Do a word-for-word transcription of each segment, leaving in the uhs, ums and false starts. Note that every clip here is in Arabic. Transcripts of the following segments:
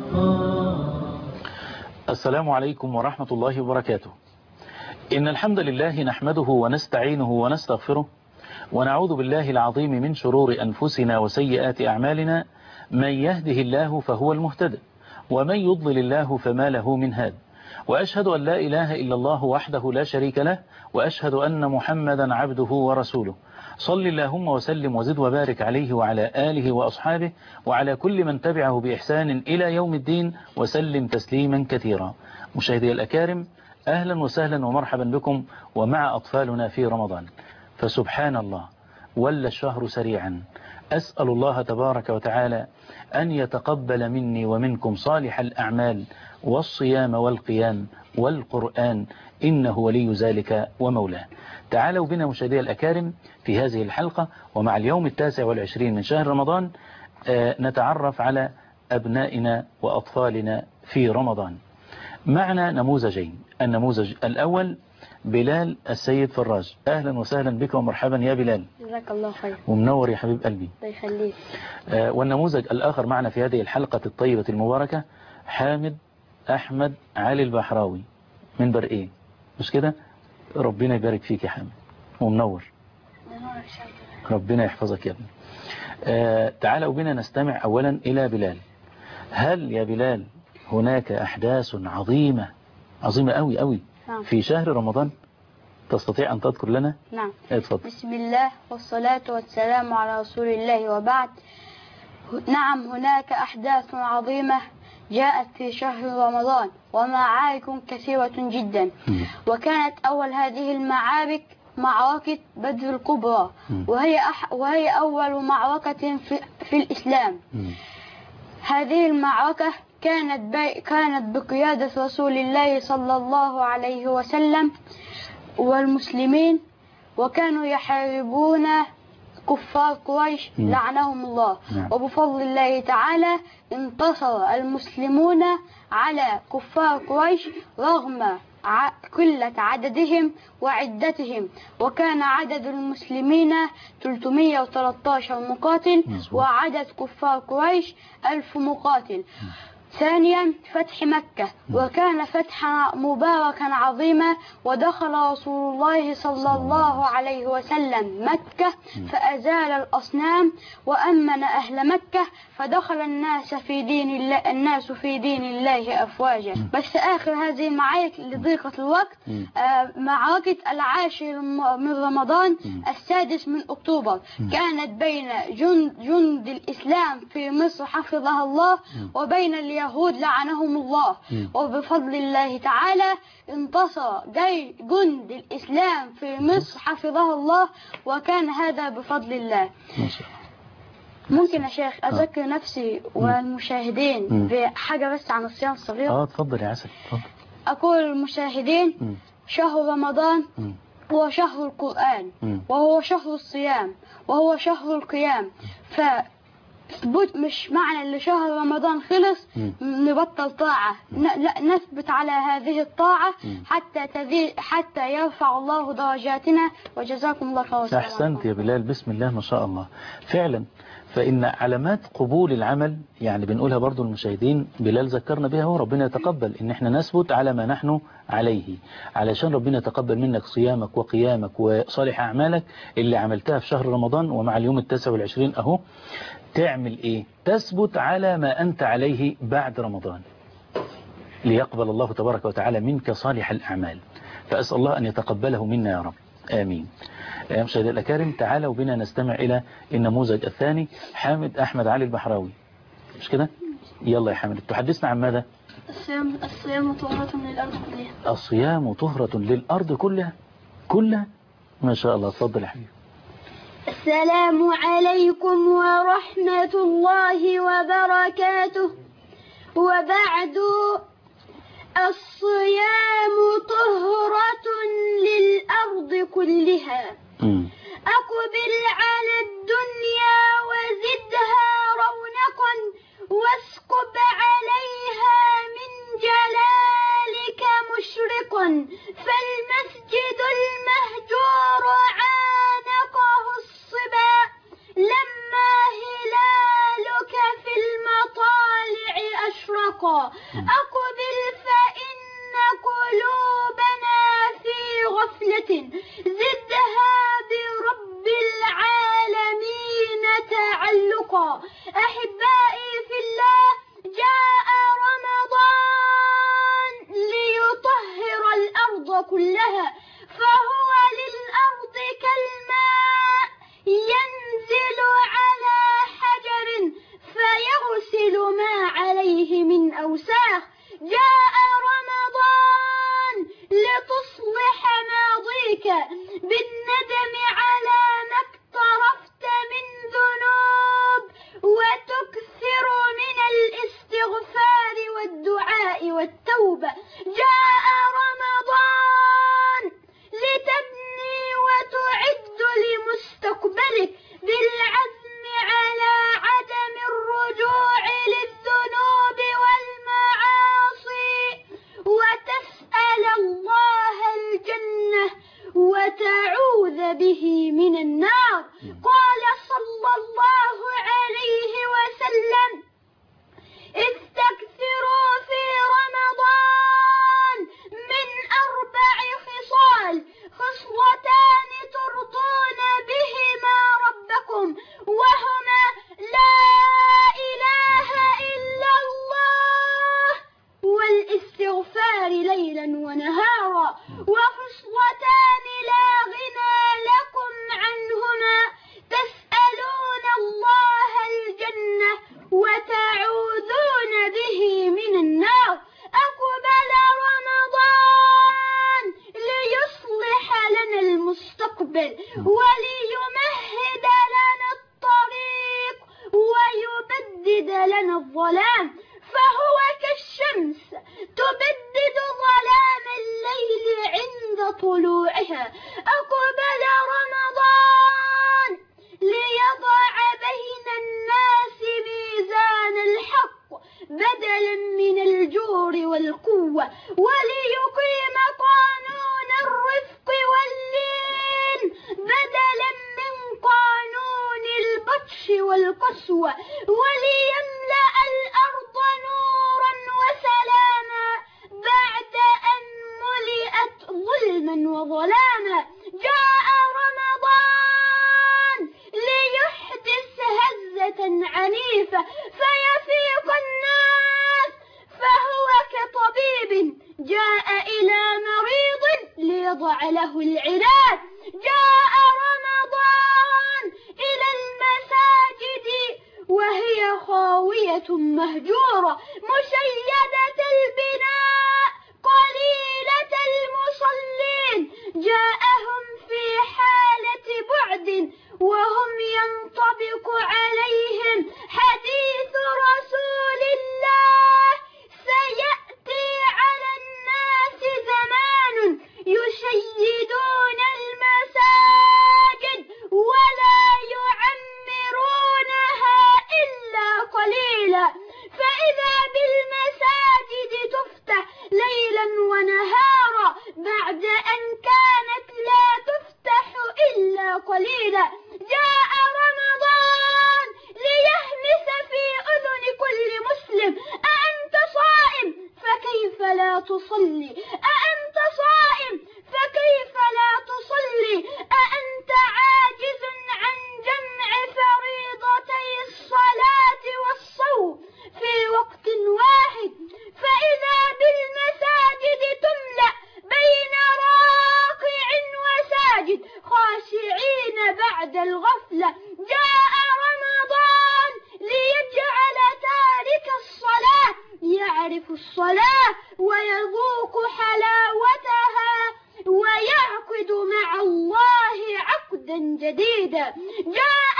السلام عليكم ورحمة الله وبركاته. إن الحمد لله نحمده ونستعينه ونستغفره ونعوذ بالله العظيم من شرور أنفسنا وسيئات أعمالنا. من يهده الله فهو المهتد ومن يضلل الله فما له من هاد، وأشهد أن لا إله إلا الله وحده لا شريك له، وأشهد أن محمدا عبده ورسوله. صل اللهم وسلم وزد وبارك عليه وعلى آله وأصحابه وعلى كل من تبعه بإحسان إلى يوم الدين، وسلم تسليما كثيرا. مشاهدي الأكارم، أهلا وسهلا ومرحبا بكم ومع أطفالنا في رمضان. فسبحان الله، ولى الشهر سريعا. أسأل الله تبارك وتعالى أن يتقبل مني ومنكم صالح الأعمال والصيام والقيام والقرآن، إنه ولي ذلك ومولاه. تعالوا بنا مشاهدي الأكارم في هذه الحلقة ومع اليوم التاسع والعشرين من شهر رمضان نتعرف على أبنائنا وأطفالنا في رمضان. معنا نموذجين. النموذج الأول بلال السيد فراج. أهلا وسهلا بك ومرحبا يا بلال. جزاك الله خير. ومنور يا حبيب قلبي. الله يخليك. آه والنموذج الآخر معنا في هذه الحلقة الطيبة المباركة حامد أحمد علي البحراوي من برقيه، مش كده؟ ربنا يبارك فيك يا حامد ومنور. ربنا يحفظك يا ابني. آه تعالوا بنا نستمع أولا إلى بلال. هل يا بلال هناك أحداث عظيمة عظيمة قوي قوي نعم. في شهر رمضان تستطيع أن تذكر لنا؟ نعم. اتفضل. بسم الله والصلاة والسلام على رسول الله وبعد. نعم، هناك أحداث عظيمة جاءت في شهر رمضان ومعارك كثيرة جدا. وكانت أول هذه المعارك معركة بدر الكبرى، وهي أح وهي أول معركة في, في الإسلام. هذه المعركة كانت كانت بقيادة رسول الله صلى الله عليه وسلم والمسلمين، وكانوا يحاربون كفار قريش لعنهم الله. وبفضل الله تعالى انتصر المسلمون على كفار قريش رغم قلة عددهم وعدتهم، وكان عدد المسلمين ثلاثمئة وثلاثة عشر مقاتل وعدد كفار قريش ألف مقاتل. ثانيا فتح مكة، وكان فتحا مباركا عظيما، ودخل رسول الله صلى الله عليه وسلم مكة فأزال الأصنام وأمن أهل مكة، فدخل الناس في دين الله الناس في دين الله أفواجا. بس آخر هذه المعارك لضيقة الوقت آه معركة العاشر من رمضان السادس من أكتوبر، كانت بين جند, جند الإسلام في مصر حفظها الله وبين اليهود لعنهم الله. وبفضل الله تعالى انتصر جند الإسلام في مصر حفظه الله، وكان هذا بفضل الله. ممكن يا شيخ أذكر نفسي والمشاهدين بحاجة بس عن الصيام الصغير؟ اه تفضل يا عسل. تفضل. أقول المشاهدين شهر رمضان هو شهر القرآن، وهو شهر الصيام، وهو شهر القيام. ف مش معنى اللي شهر رمضان خلص نبطل طاعة، لا، نثبت على هذه الطاعة حتى تزيد حتى يرفع الله درجاتنا. وجزاكم الله خيرا. أحسنت يا بلال، بسم الله ما شاء الله. فعلا فإن علامات قبول العمل يعني بنقولها برضو المشاهدين، بلال ذكرنا بها، وربنا يتقبل إن احنا نثبت على ما نحن عليه، علشان ربنا يتقبل منك صيامك وقيامك وصالح أعمالك اللي عملتها في شهر رمضان. ومع اليوم التاسع والعشرين أهو تعمل إيه؟ تثبت على ما أنت عليه بعد رمضان ليقبل الله تبارك وتعالى منك صالح الأعمال. فأسأل الله أن يتقبله منا يا رب، آمين. يا مشاهدي الأكارم، تعالوا بنا نستمع إلى النموذج الثاني حامد أحمد علي البحراوي، مش كده؟ يلا يا حامد، تحدثنا عن ماذا؟ الصيام الصيام طهرة للأرض كلها. الصيام طهرة للأرض كلها كلها ما شاء الله. اتفضل يا حبيبي. السلام عليكم ورحمة الله وبركاته. وبعد، الصيام طهرة للأرض كلها. أقبل على الدنيا وزدها رونقا، واسكب عليها من جلالك مشرقا، فالمسجد المهجور عانقه الصبا لما هلالك في المطالع أشرق. أشرقا أقبل فإن قلوبنا في غفلة زدها برب العالمين تعلقا. أحبائي في الله، جاء رمضان ليطهر الأرض كلها، فهو للأرض كالماء ينزل على حجر فيغسل ما عليه من أوساخ. جاء رمضان لتصلح ماضيك بالندم على ما اقترفت من ذنوب، وتكثر من الاستغفار والدعاء والتوبة. جاء رمضان لتبني وتعد لمستقبلك بالعزم على عدم الرجوع للذنوب والمعاصي، وتسأل الله الجنة وتعوذ به من النار. قال صلى الله عليه وسلم: استكثروا في رمضان من أربع خصال، خصلتان ترضون بهما ربكم، وهما لا إله إلا الله والاستغفار ليلا ونهارا، وخصلتان لا غنى لكم عنهما، تسألون الله الجنة وتعوذون به من النار. أقبل رمضان ليصلح لنا المستقبل وليمهد لنا الطريق ويبدد لنا الظلام، فهو كالشمس تبدد ظلام الليل عند طلوعها. أقبل رمضان ليضع بين الناس ميزان الحق بدلا من الجور والقوة، وليقيم قانون الرفق واللين بدلا من قانون البطش والقسوة، وليملأ الأرض نورا وسلاما بعد أن ملئت ظلما وظلاما. جاء رمضان ليحدث هزة عنيفة فيفيق الناس، فهو كطبيب جاء إلى مريض ليضع له العلاج. جاء رمضان إلى المساجد وهي خاوية مهجورة مشيدة البناء قليلة المصلين، جاءهم في حالة بعد وهم ينطبق عليهم حديث رسول الله: سيأتي على الناس زمان يشيدون المساجد ولا يعمرونها إلا قليلا، فإذا بالمساجد تفتح ليلا ونهارا بعد أن كانت لا تفتح إلا قليلا. جاء رمضان ليهمس في أذن كل مسلم: أأنت صائم فكيف لا تصلي؟ أأنت صائم فكيف لا تصلي؟ أأنت عاجز عن جمع فريضتي الصلاة والصوم في وقت واحد؟ فإذا بالمساجد تملأ بين راكع وساجد خاشعين بعد الغفلة. جاء رمضان ليجعل تارك الصلاة يعرف الصلاة ويذوق حلاوتها ويعقد مع الله عقدا جديدا. جاء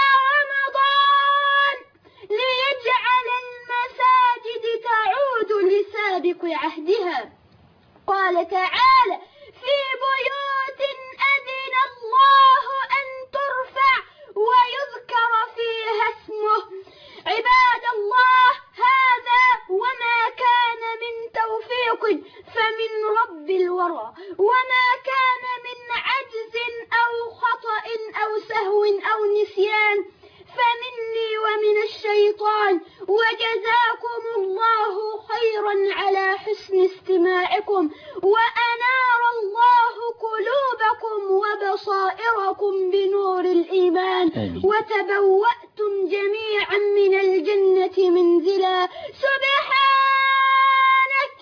رمضان ليجعل المساجد تعود لسابق عهدها. قال تعالى: في بيوت أذن الله أن ترفع ويذكر فيها اسمه. عباد الله، هذا وما كان من توفيق فمن رب الورى، وما كان من عجز أو خطأ أو سهو أو نسيان فمني ومن الشيطان، وجزاكم الله شكرا على حسن استماعكم، وأنار الله قلوبكم وبصائركم بنور الإيمان، وتبوأتم جميعا من الجنة منزلا. سبحانك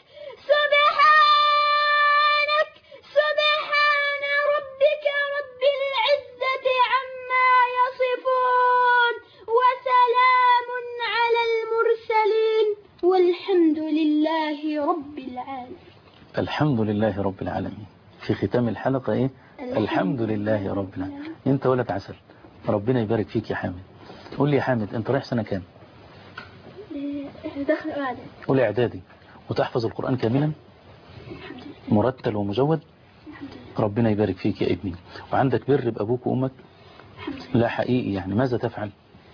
سبحانك سبحان ربك رب العزة عما يصفون، وسلام على المرسلين، والحمد لله رب العالمين. الحمد لله رب العالمين. في ختام الحلقة ايه؟ الحمد لله رب العالمين. انت ولد عسل، ربنا يبارك فيك يا حامد. قول لي يا حامد، انت رايح سنة كام؟ داخل اعدادي. قول اعدادي. وتحفظ القرآن كاملا مرتل ومجود؟ ربنا يبارك فيك يا ابني. وعندك بر بأبوك وأمك؟ لا حقيقي يعني. ماذا تفعل؟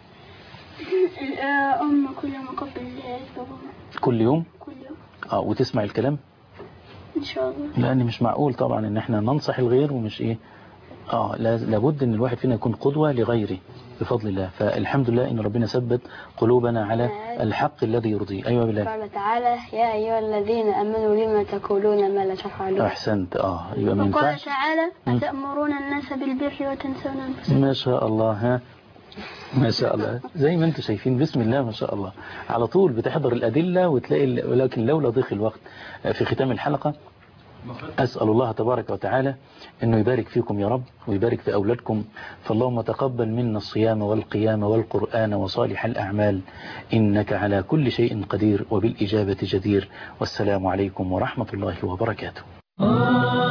أم كل يوم قبل بابا. كل يوم؟ كل يوم. اه. وتسمع الكلام؟ إن شاء الله. لأن مش معقول طبعا إن احنا ننصح الغير ومش إيه. اه لابد إن الواحد فينا يكون قدوة لغيره بفضل الله. فالحمد لله إن ربنا ثبت قلوبنا على الحق الذي يرضيه. أيوة بالله. قال تعالى: يا أيها الذين آمنوا لما تقولون ما لا تفعلون. أحسنت. اه يبقى من وقال تعالى: أتأمرون الناس بالبر وتنسون أنفسكم. ما شاء الله. ها ما شاء الله. زي ما انتم شايفين بسم الله ما شاء الله، على طول بتحضر الأدلة وتلاقي. ولكن لولا ضيق الوقت في ختام الحلقة أسأل الله تبارك وتعالى أنه يبارك فيكم يا رب، ويبارك في أولادكم. فاللهم تقبل منا الصيام والقيام والقرآن وصالح الأعمال، إنك على كل شيء قدير وبالإجابة جدير. والسلام عليكم ورحمة الله وبركاته.